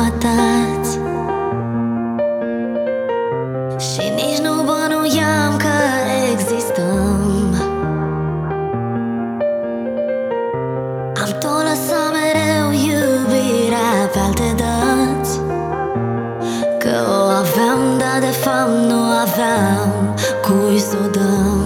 jumătăți și nici nu bănuiam că existăm. Am tot lăsat mereu iubirea pe alte dăți, că o aveam, dar de fapt nu aveam cui să o dăm.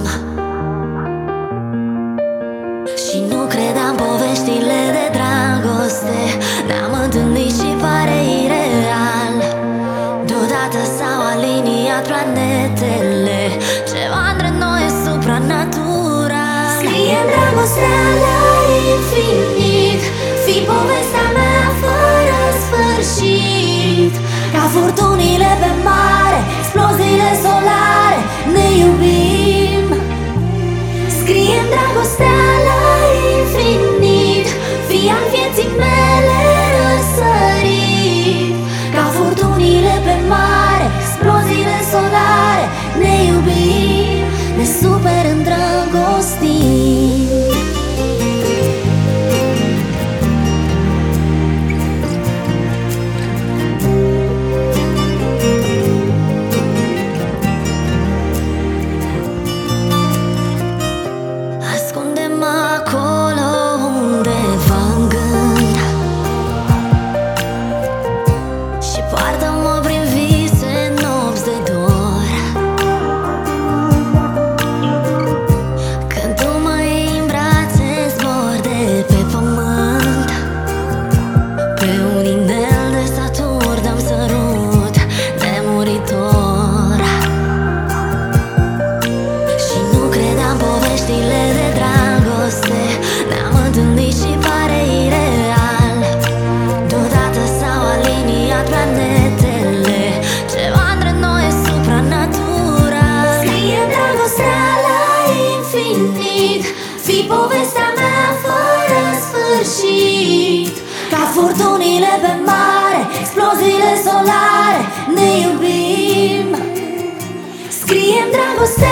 Și nu credeam poveștile de dragoste, ne-am întâlnit și pare ireal. Deodată s-au aliniat planetele, ceva între noi e supranatural. Scrie-n dragostea la infinit, fii povestea mea fără sfârșit. Ca furtunile pe mare, exploziile solare, ne iubim. Scrie-n dragostea la infinit, fii al vieții mele răsărit. Ca furtunile pe mare, exploziile solare, ne iubim, ne super îndrăgostim. Ascunde-mă acolo undeva în gând și poartă-mă prin vise nopți de dor. Când tu mă iei în brațe, zbor de pe pământ. Pe un inel de Saturn dăm sărut nemuritor. Și nu credeam poveștile de dragoste, ne-am întâlnit și pare ireal. Deodată s-au aliniat planetele, ceva între noi e supranatural. Scrie dragostea la infinit, fii povestea mea fără sfârșit. Ca furtunile pe mare, exploziile solare, ne iubim. Scrie-n dragostea